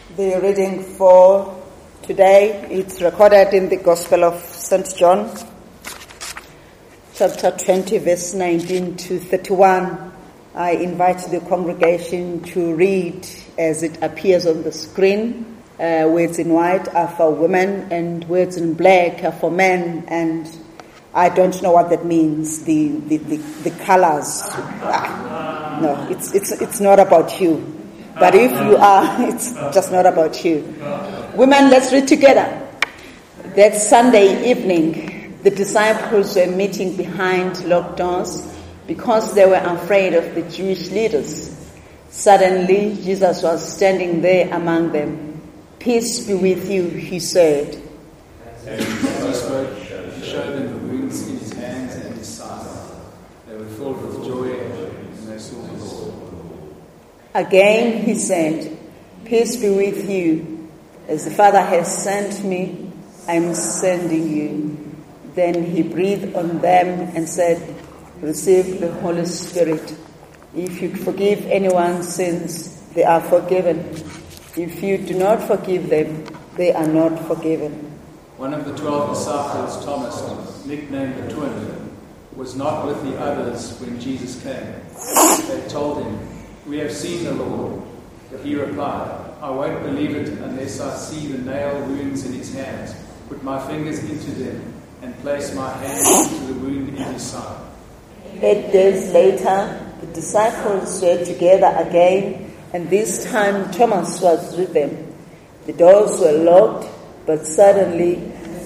The reading for today, it's recorded in the Gospel of St. John, chapter 20, verse 19 to 31. I invite the congregation to read as it appears on the screen. Words in white are for women and words in black are for men, and I don't know what that means, the colors. No, it's not about you. But if you are, it's just not about you. Women, let's read together. That Sunday evening, the disciples were meeting behind locked doors because they were afraid of the Jewish leaders. Suddenly, Jesus was standing there among them. "Peace be with you," he said. As he spoke, he showed them the wounds in his hands and his side. They were filled with joy and they saw the Lord. Again he said, "Peace be with you. As the Father has sent me, I am sending you." Then he breathed on them and said, "Receive the Holy Spirit. If you forgive anyone's sins, they are forgiven. If you do not forgive them, they are not forgiven." One of the 12 disciples, Thomas, nicknamed the Twin, was not with the others when Jesus came. They told him, "We have seen the Lord." But he replied, "I won't believe it unless I see the nail wounds in his hands, put my fingers into them, and place my hand into the wound in his side." 8 days later, the disciples were together again, and this time Thomas was with them. The doors were locked, but suddenly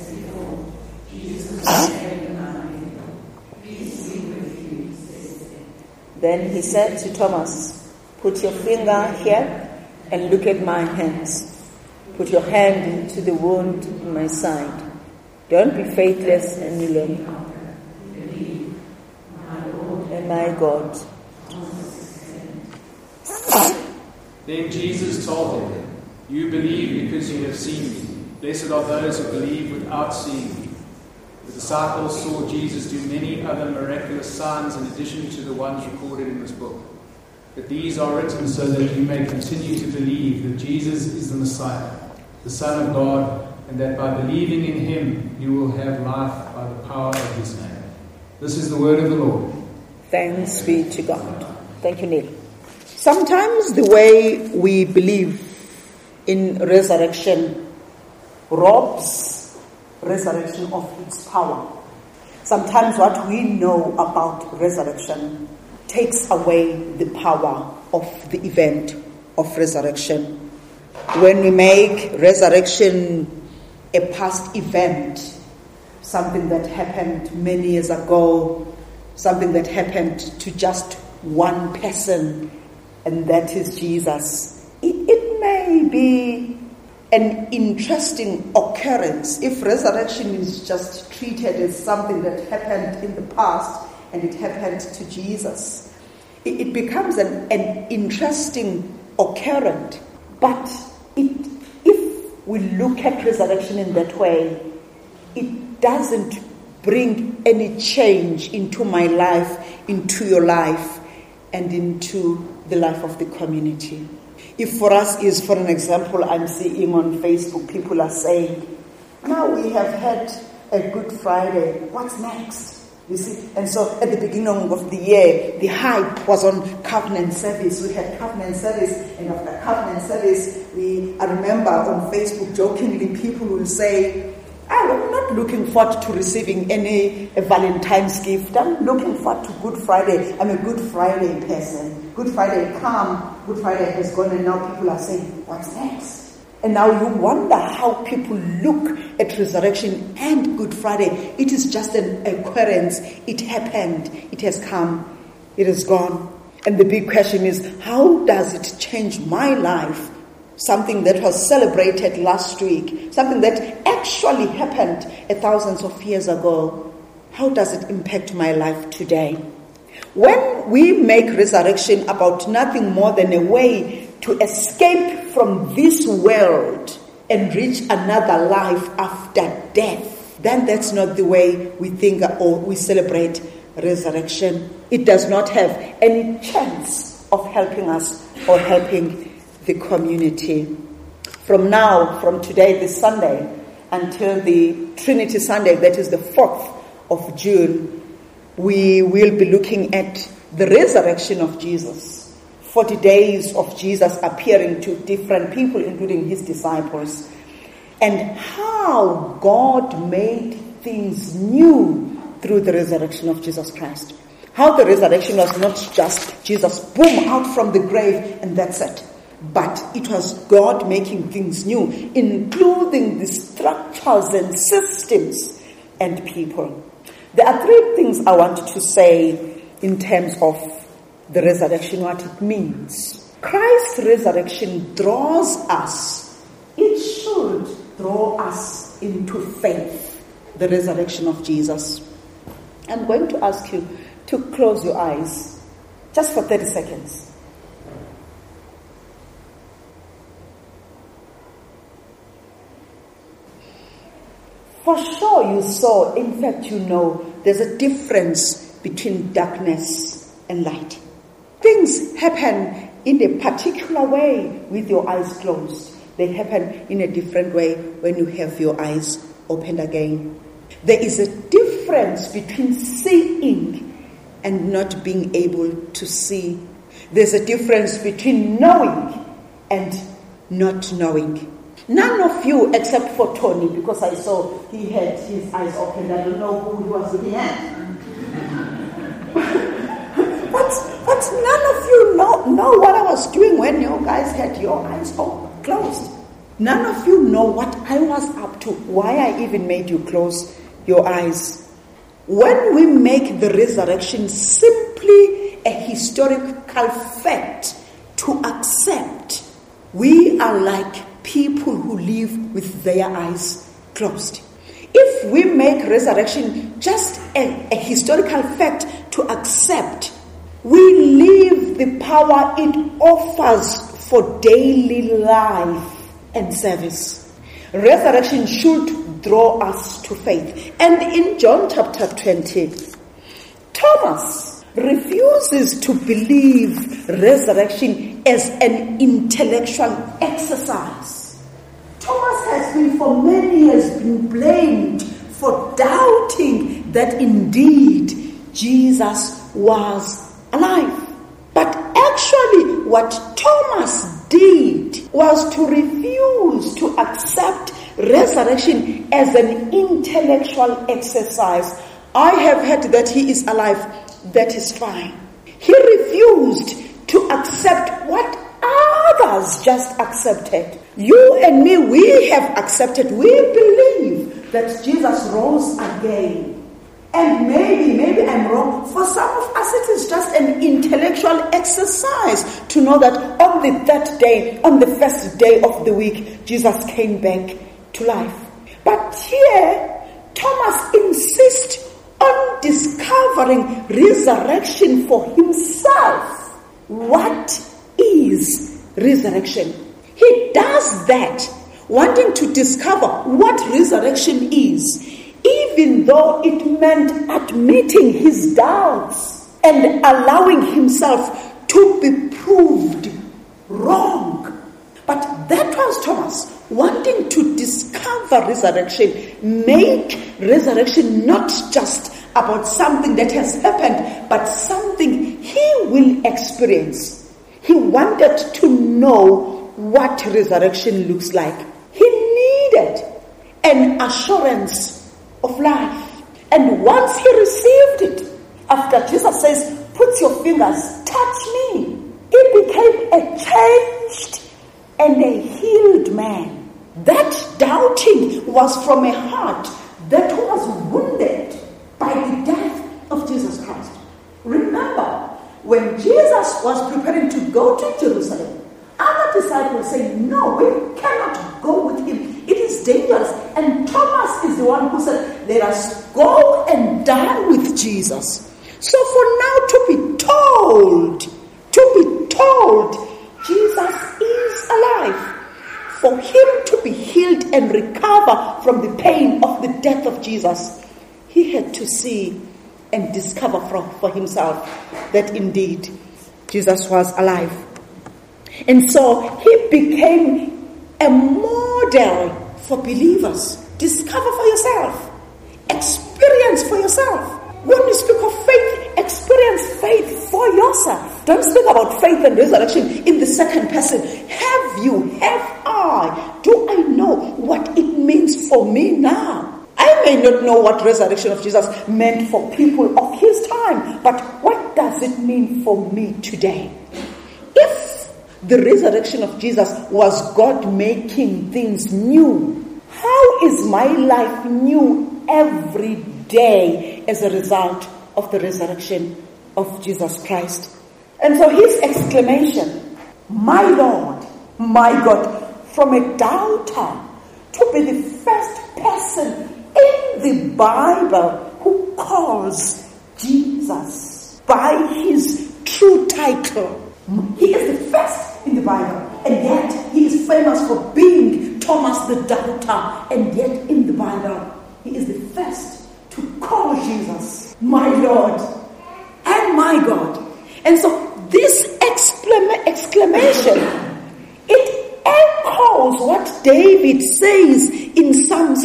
then he said to Thomas, "Put your finger here and look at my hands. Put your hand into the wound in my side. Don't be faithless any longer. And my God." Then Jesus told them, "You believe because you have seen me. Blessed are those who believe without seeing me." The disciples saw Jesus do many other miraculous signs in addition to the ones recorded in this book. But these are written so that you may continue to believe that Jesus is the Messiah, the Son of God, and that by believing in him you will have life by the power of his name. This is the word of the Lord. Thanks be to God. Thank you, Neil. Sometimes the way we believe in resurrection robs resurrection of its power. Sometimes what we know about resurrection takes away the power of the event of resurrection. When we make resurrection a past event, something that happened many years ago, something that happened to just one person, and that is Jesus, it may be an interesting occurrence if resurrection is just treated as something that happened in the past and it happened to Jesus. It becomes an interesting occurrence. But if we look at resurrection in that way, it doesn't bring any change into my life, into your life, and into the life of the community. If for us is, for an example, I'm seeing on Facebook, people are saying, "Now we have had a Good Friday, what's next?" You see, and so at the beginning of the year, the hype was on covenant service. We had covenant service, and after covenant service, I remember on Facebook jokingly, people will say, "I'm not looking forward to receiving any Valentine's gift. I'm looking forward to Good Friday. I'm a Good Friday person. Good Friday come, Good Friday has gone, and now people are saying, what's next?" And now you wonder how people look at resurrection and Good Friday. It is just an occurrence. It happened. It has come. It is gone. And the big question is, how does it change my life? Something that was celebrated last week, something that actually happened thousands of years ago. How does it impact my life today? When we make resurrection about nothing more than a way to escape from this world and reach another life after death, then that's not the way we think or we celebrate resurrection. It does not have any chance of helping us or helping the community. from today, this Sunday, until the Trinity Sunday, that is the 4th of June, we will be looking at the resurrection of Jesus. 40 days of Jesus appearing to different people, including his disciples, and how God made things new through the resurrection of Jesus Christ. How the resurrection was not just Jesus, boom, out from the grave and that's it. But it was God making things new, including the structures and systems and people. There are 3 things I want to say in terms of the resurrection, what it means. Christ's resurrection draws us. It should draw us into faith, the resurrection of Jesus. I'm going to ask you to close your eyes just for 30 seconds. For sure you saw, in fact you know, there's a difference between darkness and light. Things happen in a particular way with your eyes closed. They happen in a different way when you have your eyes opened again. There is a difference between seeing and not being able to see. There's a difference between knowing and not knowing. None of you, except for Tony, because I saw he had his eyes open. I don't know who he was looking at. But none of you know what I was doing when you guys had your eyes closed. None of you know what I was up to, why I even made you close your eyes. When we make the resurrection simply a historical fact to accept, we are like people who live with their eyes closed. If we make resurrection just a historical fact to accept, we leave the power it offers for daily life and service. Resurrection should draw us to faith. And in John chapter 20, Thomas refuses to believe resurrection as an intellectual exercise. Thomas has been for many years been blamed for doubting that indeed Jesus was alive. But actually what Thomas did was to refuse to accept resurrection as an intellectual exercise. I have heard that he is alive. That is fine. He refused to accept what others just accepted. You and me, we have accepted. We believe that Jesus rose again. And maybe I'm wrong. For some of us, it is just an intellectual exercise to know that on the 3rd day, on the 1st day of the week, Jesus came back to life. But here, Thomas insists on discovering resurrection for himself. What is resurrection? He does that, wanting to discover what resurrection is, even though it meant admitting his doubts and allowing himself to be proved wrong. But that was Thomas wanting to discover resurrection, make resurrection not just about something that has happened, but something he will experience. He wanted to know what resurrection looks like. He needed an assurance of life. And once he received it, after Jesus says, put your fingers, touch me, he became a changed and a healed man. That doubting was from a heart that was wounded by the death of Jesus Christ. Remember, when Jesus was preparing to go to Jerusalem, other disciples say, no, we cannot go with him. It is dangerous. And Thomas is the one who said, let us go and die with Jesus. So for now to be told, Jesus is alive. For him to be healed and recover from the pain of the death of Jesus, he had to see and discover for himself that indeed Jesus was alive. And so he became a model for believers. Discover for yourself. Experience for yourself. When you speak of faith, experience faith for yourself. Don't speak about faith and resurrection in the second person. Have you, have I, do I know what it means for me now? I may not know what resurrection of Jesus meant for people of his time, but what does it mean for me today? If the resurrection of Jesus was God making things new, how is my life new every day as a result of the resurrection of Jesus Christ? And so his exclamation, my Lord, my God, from a doubter to be the first person in the Bible who calls Jesus by his true title. He is the first in the Bible, and yet he is famous for being Thomas the doubter, and yet in the Bible he is the first to call Jesus my Lord and my God. And so this exclamation, it echoes what David says in Psalm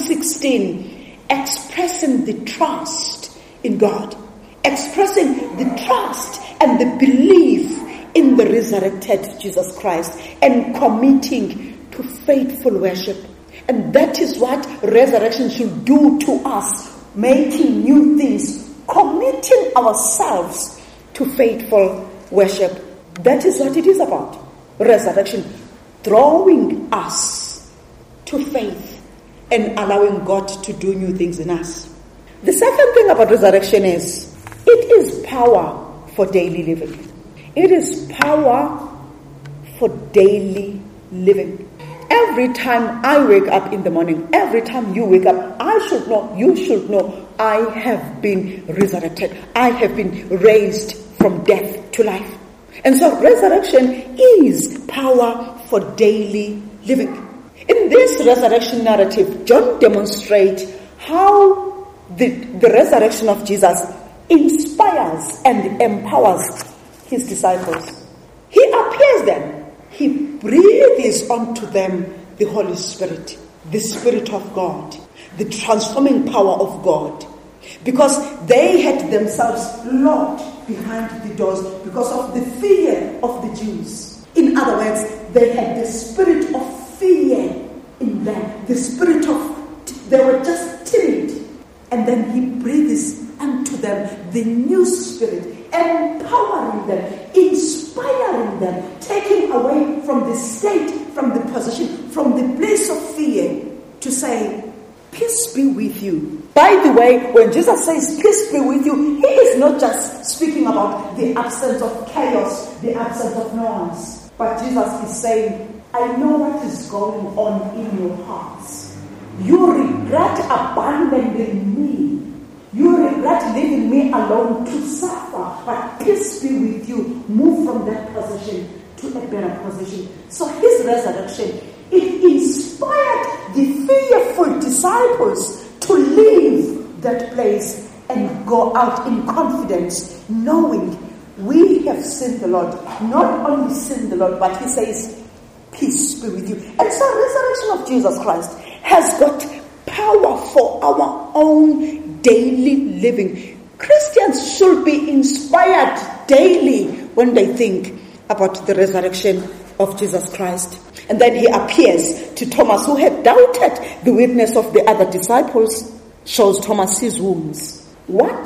16, expressing the trust in God, expressing the trust and the belief in the resurrected Jesus Christ, and committing to faithful worship. And that is what resurrection should do to us, making new things, committing ourselves to faithful worship. That is what it is about. Resurrection, drawing us to faith and allowing God to do new things in us. The second thing about resurrection is, it is power for daily living. It is power for daily living. Every time I wake up in the morning, every time you wake up, I should know, you should know, I have been resurrected. I have been raised from death to life. And so resurrection is power for daily living. In this resurrection narrative, John demonstrates how the resurrection of Jesus inspires and empowers his disciples. He appears them. He breathes onto them the Holy Spirit, the Spirit of God, the transforming power of God, because they had themselves locked behind the doors because of the fear of the Jews. In other words, they had the spirit of fear in them, the spirit of, they were just timid. And then he breathes unto them the new spirit, empowering them, inspiring them, taking away from the state, from the position, from the place of fear, to say, peace be with you. By the way, when Jesus says peace be with you, he is not just speaking about the absence of chaos, the absence of noise, but Jesus is saying, I know what is going on in your hearts. You regret abandoning me. You regret leaving me alone to suffer, but peace be with you. Move from that position to a better position. So his resurrection, it inspired the fearful disciples to leave that place and go out in confidence, knowing we have seen the Lord. Not only seen the Lord, but he says, peace be with you. And so resurrection of Jesus Christ has got power for our own daily living. Christians should be inspired daily when they think about the resurrection of Jesus Christ. And then he appears to Thomas, who had doubted the witness of the other disciples, shows Thomas his wounds. What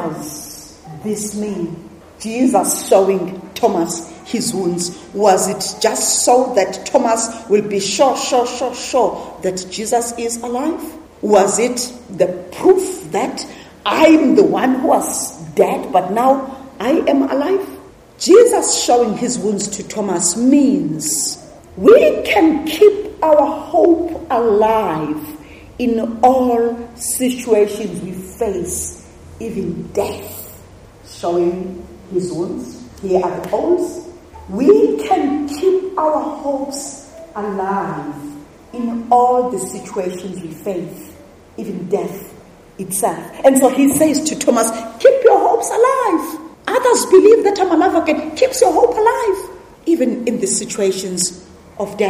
does this mean? Jesus showing Thomas his wounds. Was it just so that Thomas will be sure that Jesus is alive? Was it the proof that I'm the one who was dead, but now I am alive? Jesus showing his wounds to Thomas means we can keep our hope alive in all situations we face, even death. Showing his wounds, here are the holes. We can keep our hopes alive in all the situations we face, even death itself. And so he says to Thomas, keep your hopes alive. Others believe that I'm alive again. Keeps your hope alive, even in the situations of death.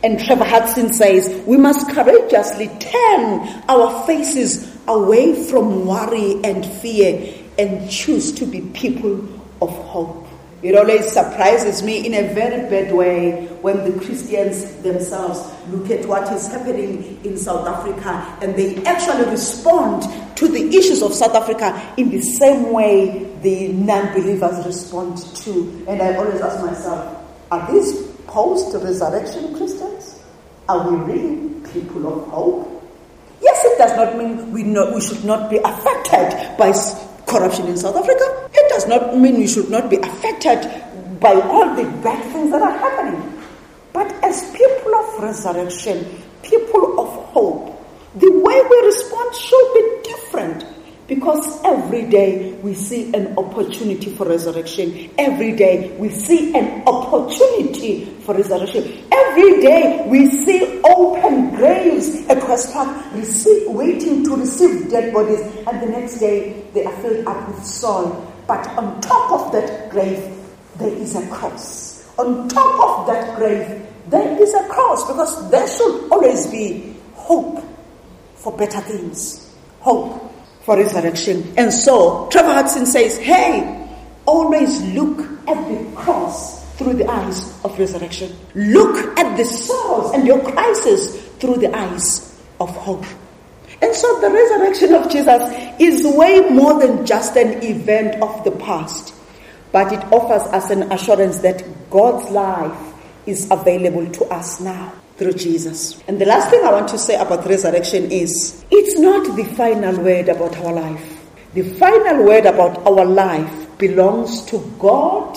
And Trevor Hudson says, we must courageously turn our faces away from worry and fear and choose to be people of hope. It always surprises me in a very bad way when the Christians themselves look at what is happening in South Africa and they actually respond to the issues of South Africa in the same way the non-believers respond to. And I always ask myself, are these post-resurrection Christians? Are we really people of hope? Yes, it does not mean we should not be affected by corruption in South Africa. It does not mean we should not be affected by all the bad things that are happening. But as people of resurrection, people of hope, the way we respond should be different. Because every day we see an opportunity for resurrection. Every day we see an opportunity for resurrection. Every day we see open graves at West Park waiting to receive dead bodies. And the next day they are filled up with soil. But on top of that grave there is a cross. On top of that grave there is a cross. Because there should always be hope for better things. Hope for resurrection. And so Trevor Hudson says, hey, always look at the cross through the eyes of resurrection. Look at the sorrows and your crisis through the eyes of hope. And so the resurrection of Jesus is way more than just an event of the past, but it offers us an assurance that God's life is available to us now through Jesus. And the last thing I want to say about resurrection is, it's not the final word about our life. The final word about our life belongs to God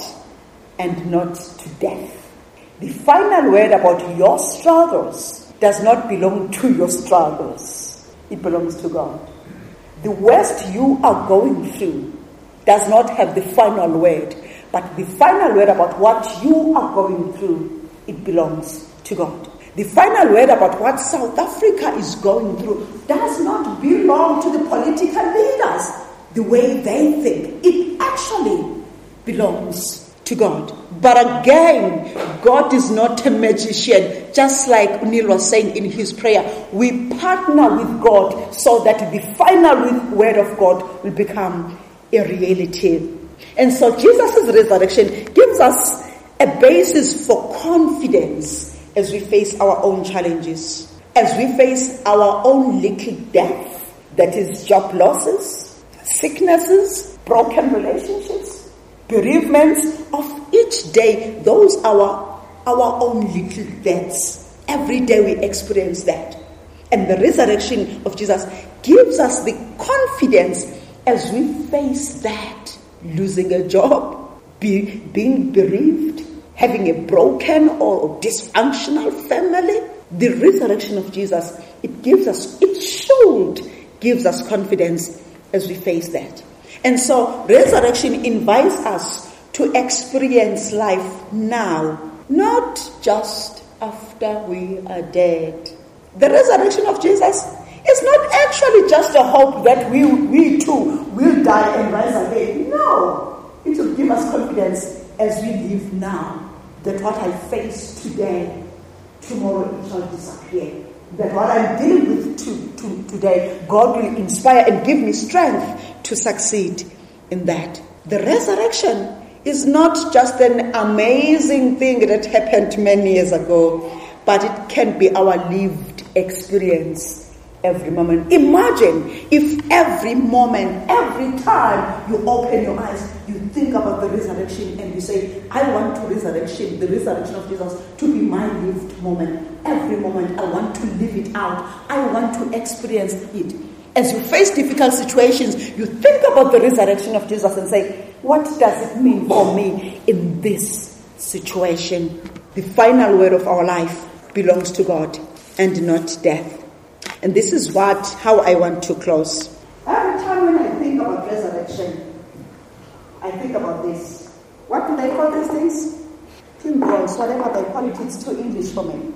and not to death. The final word about your struggles does not belong to your struggles. It belongs to God. The worst you are going through does not have the final word, but the final word about what you are going through, it belongs to God. The final word about what South Africa is going through does not belong to the political leaders the way they think. It actually belongs to God. But again, God is not a magician. Just like Neil was saying in his prayer, we partner with God so that the final word of God will become a reality. And so Jesus' resurrection gives us a basis for confidence as we face our own challenges, as we face our own little death, that is job losses, sicknesses, broken relationships, bereavements of each day. Those are our own little deaths. Every day we experience that. And the resurrection of Jesus gives us the confidence as we face that. Losing a job, being bereaved, having a broken or dysfunctional family. The resurrection of Jesus, it should give us confidence as we face that. And so resurrection invites us to experience life now, not just after we are dead. The resurrection of Jesus is not actually just a hope that we too will die and rise again. No, it will give us confidence as we live now, that what I face today, tomorrow it shall disappear. That what I'm dealing with today, God will inspire and give me strength to succeed in that. The resurrection is not just an amazing thing that happened many years ago, but it can be our lived experience every moment. Imagine if every moment, every time you open your eyes, you think about the resurrection and you say, I want the resurrection of Jesus to be my lived moment. Every moment I want to live it out. I want to experience it. As you face difficult situations, you think about the resurrection of Jesus and say, what does it mean for me in this situation? The final word of our life belongs to God and not death. And this is how I want to close. Every time when I think about resurrection, I think about this. What do they call these things? Timbros, whatever they call it, it's too English for me.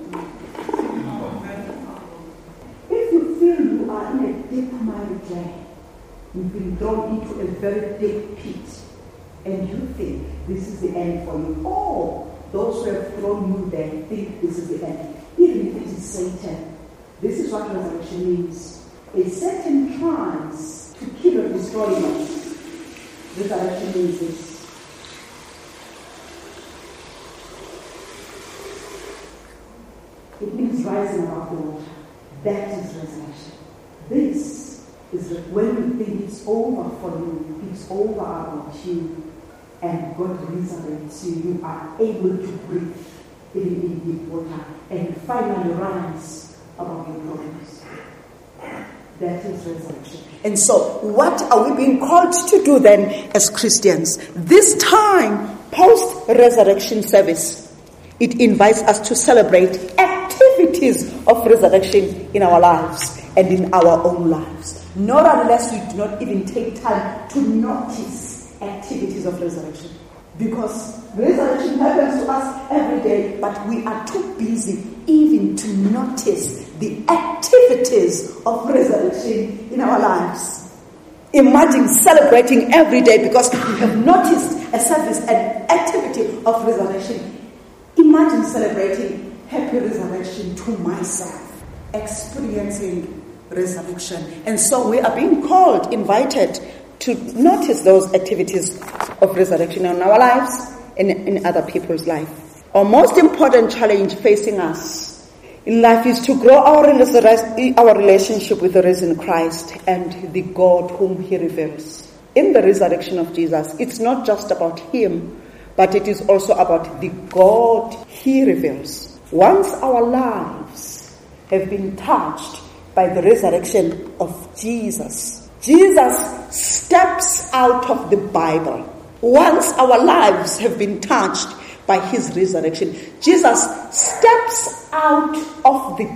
If you feel you are in a deep miry clay, you've been thrown into a very deep pit, and you think this is the end for you, or those who have thrown you there think this is the end. even if it is Satan. This is what resurrection means. If Satan tries to kill or destroy you, resurrection means this. It means rising above the water. That is resurrection. This is that when you think it's over for you, it's over about you, and God resurrects you, you are able to breathe even in deep water and finally rise above your problems. That is resurrection. And so, what are we being called to do then as Christians? This time, post-resurrection service, it invites us to celebrate activities of resurrection in our lives and in our own lives. Not unless we do not even take time to notice activities of resurrection. Because resurrection happens to us every day, but we are too busy even to notice the activities of resurrection in our lives. Imagine celebrating every day because we have noticed a service, an activity of resurrection. Imagine celebrating happy resurrection to myself, experiencing resurrection. And so we are being called, invited to notice those activities of resurrection in our lives and in other people's life. Our most important challenge facing us in life is to grow our relationship with the risen Christ and the God whom he reveals. In the resurrection of Jesus, it's not just about him, but it is also about the God he reveals. Once our lives have been touched by the resurrection of Jesus, Jesus steps out of the Bible. Once our lives have been touched by his resurrection, Jesus steps out of the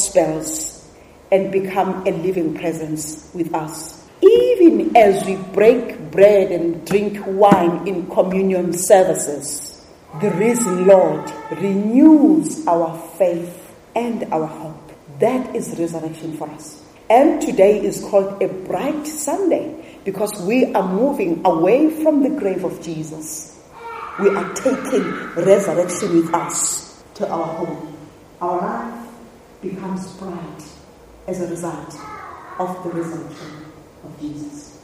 Gospels and become a living presence with us. Even as we break bread and drink wine in communion services, the risen Lord renews our faith and our hope. That is resurrection for us. And today is called a bright Sunday because we are moving away from the grave of Jesus. We are taking resurrection with us to our home. Our life becomes bright as a result of the resurrection of Jesus.